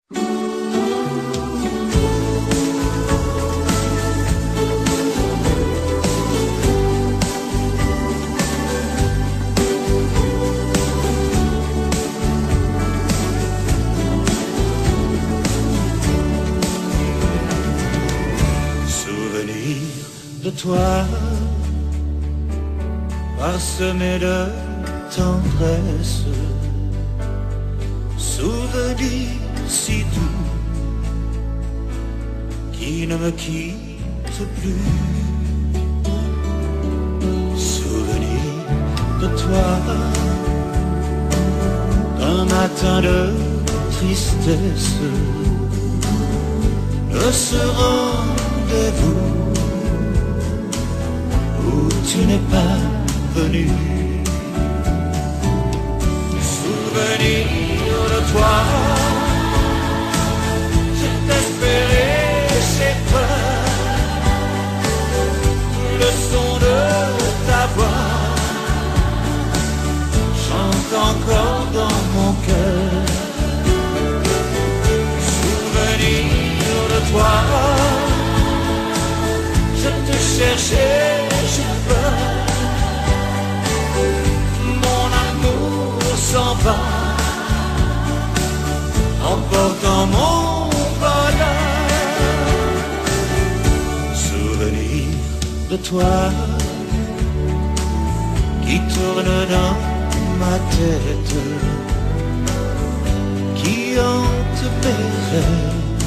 Souvenir de toi, parsemé de tendresse, souvenir si doux qui ne me quitte plus. Souvenir de toi, d'un matin de tristesse, de ce rendez-vous où tu n'es pas venu. Souvenir de toi, je t'espérais chez toi, le son de ta voix chante encore dans mon cœur. Souvenir de toi, je te cherchais, je pleure, mon amour s'en va, emportant mon bonheur. Souvenir de toi qui tourne dans ma tête, qui hante mes rêves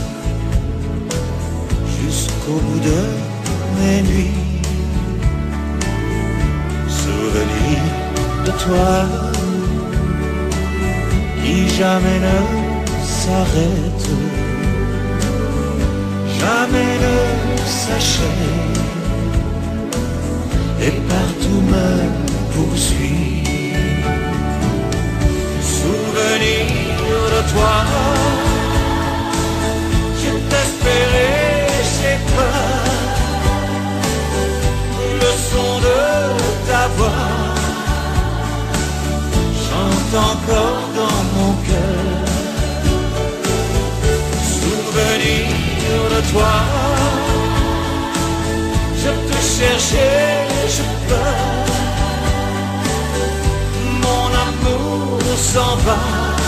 jusqu'au bout de mes nuits. Souvenir de toi qui jamais ne s'arrête, jamais ne s'achève et partout me poursuit. Souvenir de toi, je t'espérais chez toi, le son de ta voix chante encore dans mon cœur. Souvenir de toi, je te cherchais, je pleure, mon amour s'en va,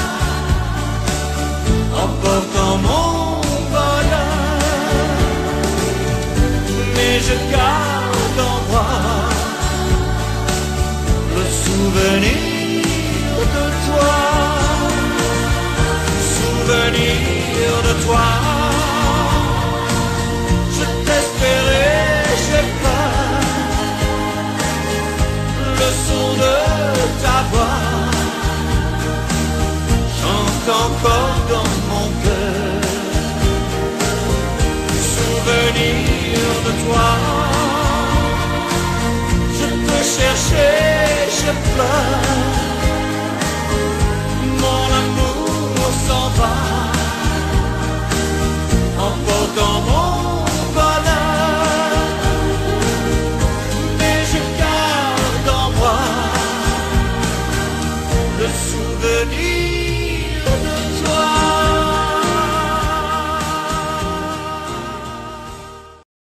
emportant mon bonheur, mais je garde en moi le souvenir de toi. Souvenir de toi, je t'espérais, j'ai peur, le son de ta voix chante encore dans mon cœur. Souvenir de toi, je te cherchais, je pleure, mon amour s'en va, emportant mon